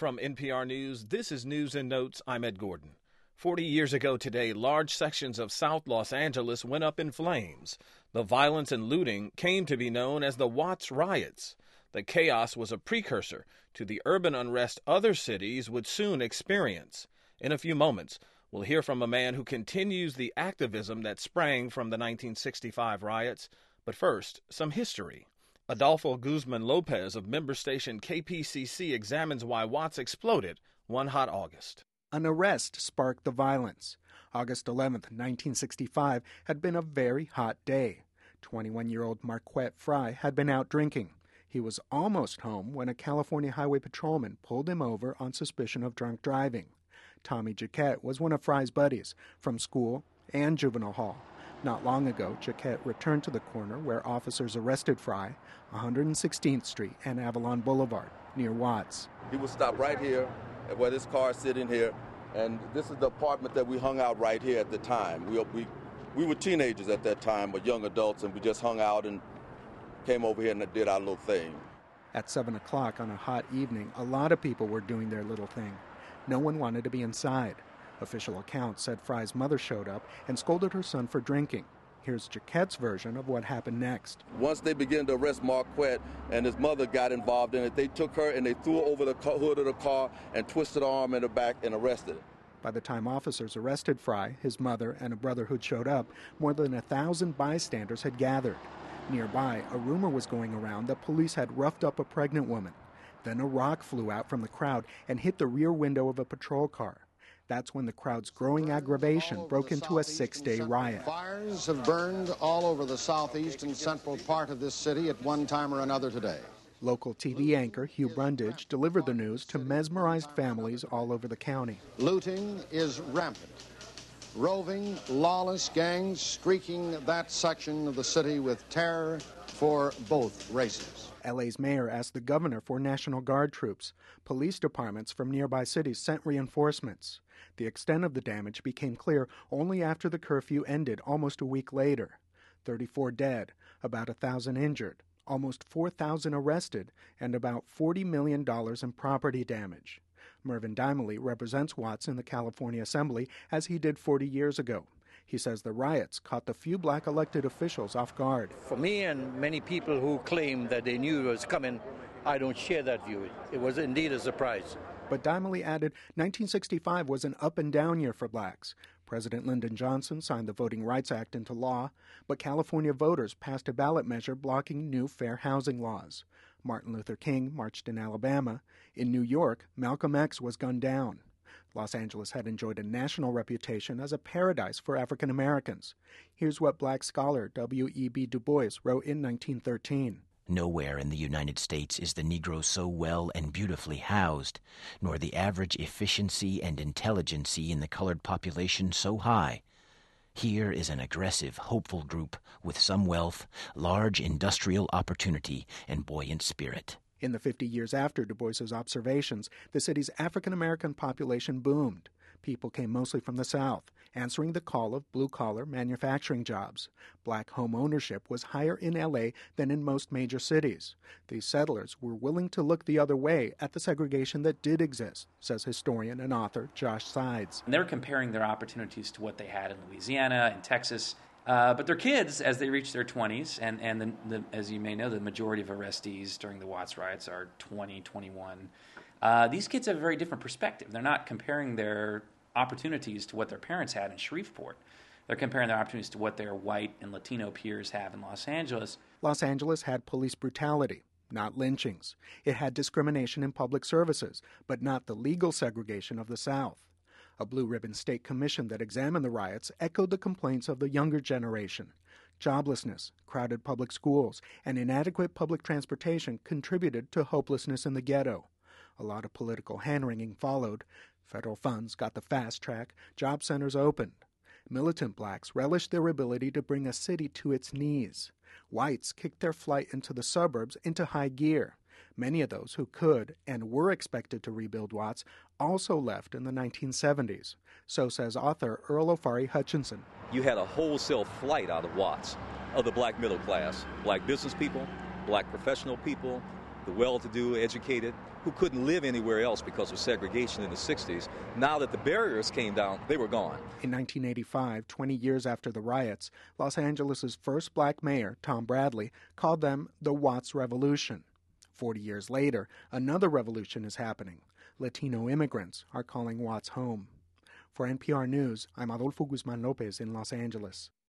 From NPR News, this is News and Notes. I'm Ed Gordon. 40 years ago today, large sections of South Los Angeles went up in flames. The violence and looting came to be known as the Watts riots. The chaos was a precursor to the urban unrest other cities would soon experience. In a few moments, we'll hear from a man who continues the activism that sprang from the 1965 riots. But first, some history. Adolfo Guzman Lopez of member station KPCC examines why Watts exploded one hot August. An arrest sparked the violence. August 11th, 1965 had been a very hot day. 21-year-old Marquette Fry had been out drinking. He was almost home when a California highway patrolman pulled him over on suspicion of drunk driving. Tommy Jaquette was one of Fry's buddies from school and juvenile hall. Not long ago, Jaquette returned to the corner where officers arrested Fry, 116th Street and Avalon Boulevard, near Watts. He would stop right here at where this car is sitting here, and this is the apartment that we hung out right here at the time. We were teenagers at that time, but young adults, and we just hung out and came over here and did our little thing. At 7 o'clock on a hot evening, a lot of people were doing their little thing. No one wanted to be inside. Official accounts said Fry's mother showed up and scolded her son for drinking. Here's Jaquette's version of what happened next. Once they began to arrest Marquette and his mother got involved in it, they took her and they threw her over the hood of the car and twisted her arm in the back and arrested her. By the time officers arrested Fry, his mother, and a brother who'd showed up, more than 1,000 bystanders had gathered. Nearby, a rumor was going around that police had roughed up a pregnant woman. Then a rock flew out from the crowd and hit the rear window of a patrol car. That's when the crowd's growing aggravation broke into a six-day riot. Fires have burned all over the southeast and central part of this city at one time or another today. Local TV anchor Hugh Brundage delivered the news to mesmerized families all over the county. Looting is rampant. Roving, lawless gangs streaking that section of the city with terror for both races. LA's mayor asked the governor for National Guard troops. Police departments from nearby cities sent reinforcements. The extent of the damage became clear only after the curfew ended almost a week later. 34 dead, about 1,000 injured, almost 4,000 arrested, and about $40 million in property damage. Mervyn Dimely represents Watts in the California Assembly, as he did 40 years ago. He says the riots caught the few black elected officials off guard. For me and many people who claim that they knew it was coming, I don't share that view. It was indeed a surprise. But Dimely added 1965 was an up-and-down year for blacks. President Lyndon Johnson signed the Voting Rights Act into law, but California voters passed a ballot measure blocking new fair housing laws. Martin Luther King marched in Alabama. In New York, Malcolm X was gunned down. Los Angeles had enjoyed a national reputation as a paradise for African Americans. Here's what black scholar W.E.B. Du Bois wrote in 1913. Nowhere in the United States is the Negro so well and beautifully housed, nor the average efficiency and intelligency in the colored population so high. Here is an aggressive, hopeful group with some wealth, large industrial opportunity, and buoyant spirit. In the 50 years after Du Bois's observations, the city's African-American population boomed. People came mostly from the South, answering the call of blue-collar manufacturing jobs. Black home ownership was higher in L.A. than in most major cities. These settlers were willing to look the other way at the segregation that did exist, says historian and author Josh Sides. And they're comparing their opportunities to what they had in Louisiana and Texas. But their kids, as they reach their 20s, and as you may know, the majority of arrestees during the Watts riots are 20, 21. These kids have a very different perspective. They're not comparing their opportunities to what their parents had in Shreveport. They're comparing their opportunities to what their white and Latino peers have in Los Angeles. Los Angeles had police brutality, not lynchings. It had discrimination in public services, but not the legal segregation of the South. A Blue Ribbon State Commission that examined the riots echoed the complaints of the younger generation. Joblessness, crowded public schools, and inadequate public transportation contributed to hopelessness in the ghetto. A lot of political hand-wringing followed. Federal funds got the fast track. Job centers opened. Militant blacks relished their ability to bring a city to its knees. Whites kicked their flight into the suburbs into high gear. Many of those who could and were expected to rebuild Watts also left in the 1970s. So says author Earl Ofari Hutchinson. You had a wholesale flight out of Watts of the black middle class, black business people, black professional people, the well-to-do, educated, who couldn't live anywhere else because of segregation in the 60s. Now that the barriers came down, they were gone. In 1985, 20 years after the riots, Los Angeles' first black mayor, Tom Bradley, called them the Watts Revolution. 40 years later, another revolution is happening. Latino immigrants are calling Watts home. For NPR News, I'm Adolfo Guzman Lopez in Los Angeles.